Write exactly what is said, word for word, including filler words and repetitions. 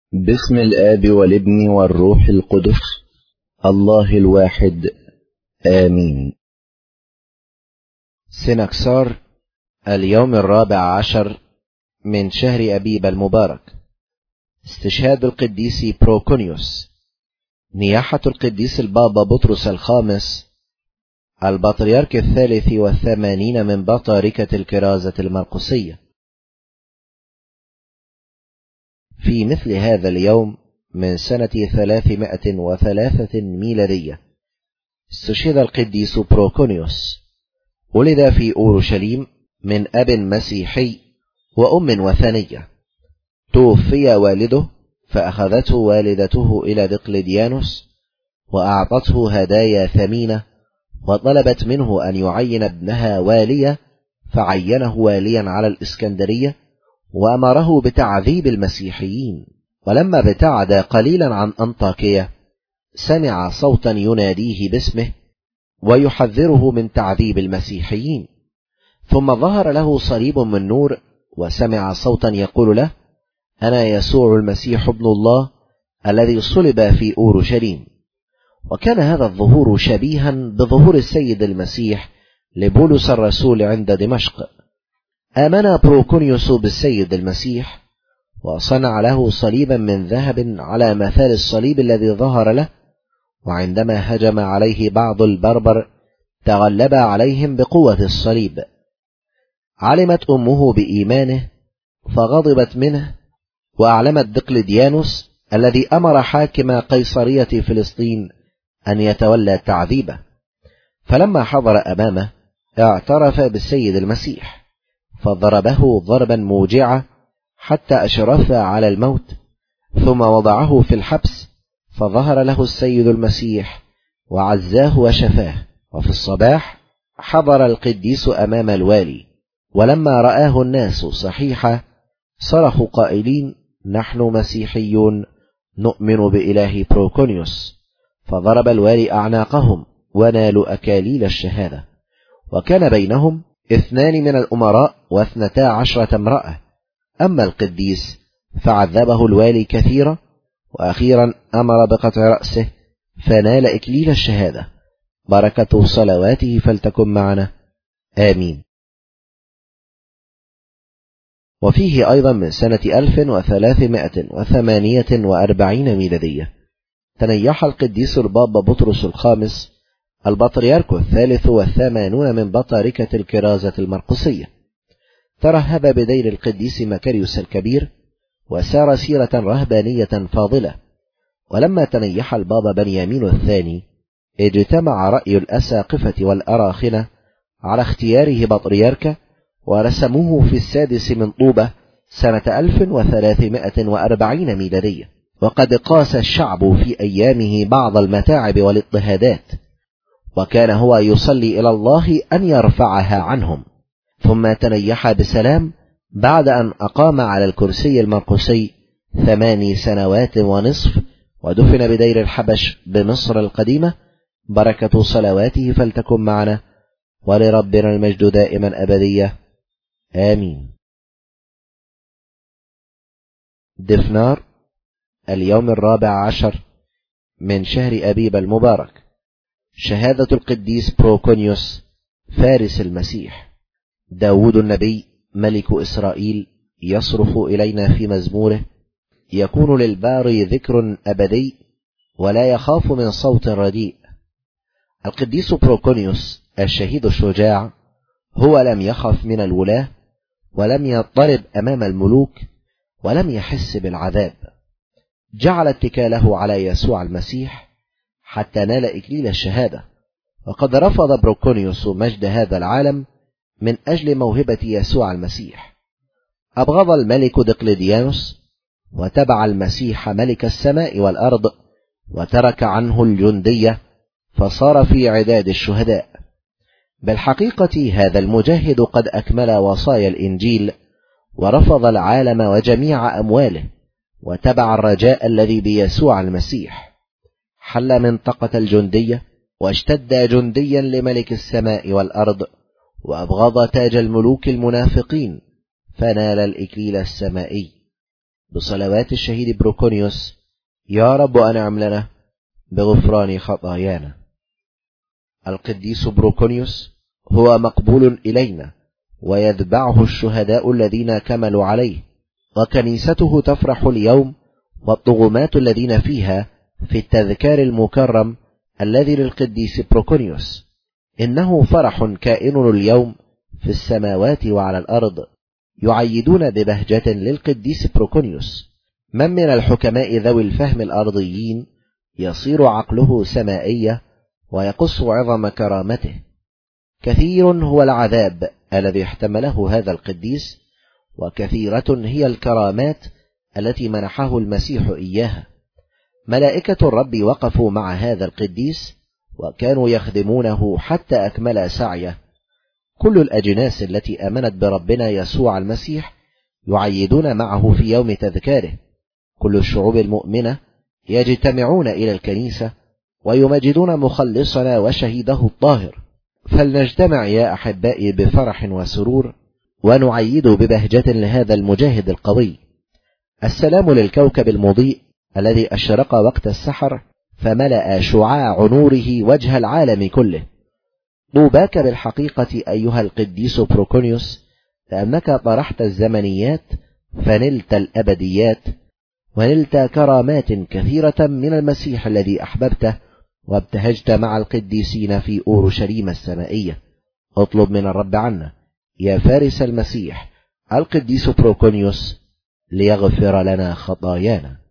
باسم الآب والابن والروح القدس الله الواحد آمين. سنكسار اليوم الرابع عشر من شهر أبيب المبارك. استشهاد القديس بروكونيوس. نياحة القديس البابا بطرس الخامس البطريرك الثالث والثمانين من بطاركة الكرازة المرقسية. في مثل هذا اليوم من سنة ثلاثمائة وثلاثة ميلادية استشهد القديس بروكونيوس. ولد في أورشليم من أب مسيحي وأم وثنية. توفي والده فأخذته والدته إلى دقلديانوس وأعطته هدايا ثمينة، وطلبت منه أن يعين ابنها واليا، فعينه واليا على الإسكندرية وأمره بتعذيب المسيحيين. ولما ابتعد قليلا عن أنطاكية سمع صوتا يناديه باسمه ويحذره من تعذيب المسيحيين، ثم ظهر له صليب من نور وسمع صوتا يقول له: أنا يسوع المسيح ابن الله الذي صلب في أورشليم. وكان هذا الظهور شبيها بظهور السيد المسيح لبولس الرسول عند دمشق. آمن بروكونيوس بالسيد المسيح وصنع له صليبا من ذهب على مثال الصليب الذي ظهر له، وعندما هجم عليه بعض البربر تغلب عليهم بقوة الصليب. علمت أمه بإيمانه فغضبت منه، وأعلمت دقلديانوس الذي أمر حاكم قيصرية فلسطين أن يتولى تعذيبه. فلما حضر أمامه اعترف بالسيد المسيح، فضربه ضربا موجعا حتى أشرف على الموت، ثم وضعه في الحبس، فظهر له السيد المسيح وعزاه وشفاه. وفي الصباح حضر القديس أمام الوالي، ولما رآه الناس صحيحة صرخوا قائلين: نحن مسيحيون نؤمن بإله بروكونيوس. فضرب الوالي أعناقهم ونالوا أكاليل الشهادة. وكان بينهم اثنان من الأمراء واثنتا عشرة امرأة. أما القديس فعذبه الوالي كثيرا، وأخيرا أمر بقطع رأسه فنال إكليل الشهادة. بركة صلواته فلتكن معنا آمين. وفيه أيضا من سنة ألف وثلاثمائة وثمانية وأربعين ميلادية تنيح القديس البابا بطرس الخامس البطريرك الثالث والثمانون من بطاركة الكرازة المرقسية. ترهب بدير القديس مكاريوس الكبير وسار سيرة رهبانية فاضلة. ولما تنيح البابا بنيامين الثاني اجتمع رأي الأساقفة والأراخنة على اختياره بطريركة، ورسموه في السادس من طوبة سنة ألف وثلاثمائة وأربعين ميلادية. وقد قاس الشعب في أيامه بعض المتاعب والاضطهادات، وكان هو يصلي إلى الله أن يرفعها عنهم. ثم تنيح بسلام بعد أن أقام على الكرسي المرقسي ثماني سنوات ونصف، ودفن بدير الحبش بمصر القديمة. بركة صلواته فلتكن معنا، ولربنا المجد دائما أبدية آمين. دفنار اليوم الرابع عشر من شهر أبيب المبارك. شهادة القديس بروكونيوس فارس المسيح. داود النبي ملك إسرائيل يصرخ إلينا في مزموره: يكون للباري ذكر أبدي ولا يخاف من صوت رديء. القديس بروكونيوس الشهيد الشجاع هو لم يخف من الولاة، ولم يضطرب أمام الملوك، ولم يحس بالعذاب. جعل اتكاله على يسوع المسيح حتى نال إكليل الشهادة. وقد رفض بروكونيوس مجد هذا العالم من أجل موهبة يسوع المسيح. أبغض الملك دقلديانوس وتبع المسيح ملك السماء والأرض، وترك عنه الجندية فصار في عداد الشهداء. بالحقيقة هذا المجاهد قد أكمل وصايا الإنجيل، ورفض العالم وجميع أمواله، وتبع الرجاء الذي بيسوع المسيح. حل منطقة الجندية واشتد جنديا لملك السماء والأرض، وأبغض تاج الملوك المنافقين فنال الإكليل السمائي. بصلوات الشهيد بروكونيوس: يا رب أنعم لنا بغفران خطايانا. القديس بروكونيوس هو مقبول إلينا، ويتبعه الشهداء الذين كملوا عليه، وكنيسته تفرح اليوم والطغمات الذين فيها في التذكار المكرم الذي للقديس بروكونيوس. إنه فرح كائن اليوم في السماوات وعلى الأرض، يعيدون ببهجة للقديس بروكونيوس. من من الحكماء ذوي الفهم الأرضيين يصير عقله سمائية ويقص عظم كرامته. كثير هو العذاب الذي احتمله هذا القديس، وكثيرة هي الكرامات التي منحه المسيح إياها. ملائكة الرب وقفوا مع هذا القديس وكانوا يخدمونه حتى أكمل سعيه. كل الأجناس التي آمنت بربنا يسوع المسيح يعيدون معه في يوم تذكاره. كل الشعوب المؤمنة يجتمعون إلى الكنيسة ويمجدون مخلصنا وشهيده الطاهر. فلنجتمع يا أحبائي بفرح وسرور، ونعيد ببهجة لهذا المجاهد القوي. السلام للكوكب المضيء الذي أشرق وقت السحر فملأ شعاع نوره وجه العالم كله. طوباك بالحقيقة أيها القديس بروكونيوس، لأنك طرحت الزمنيات فنلت الأبديات، ونلت كرامات كثيرة من المسيح الذي أحببته، وابتهجت مع القديسين في أورشليم السمائية. اطلب من الرب عنا يا فارس المسيح القديس بروكونيوس ليغفر لنا خطايانا.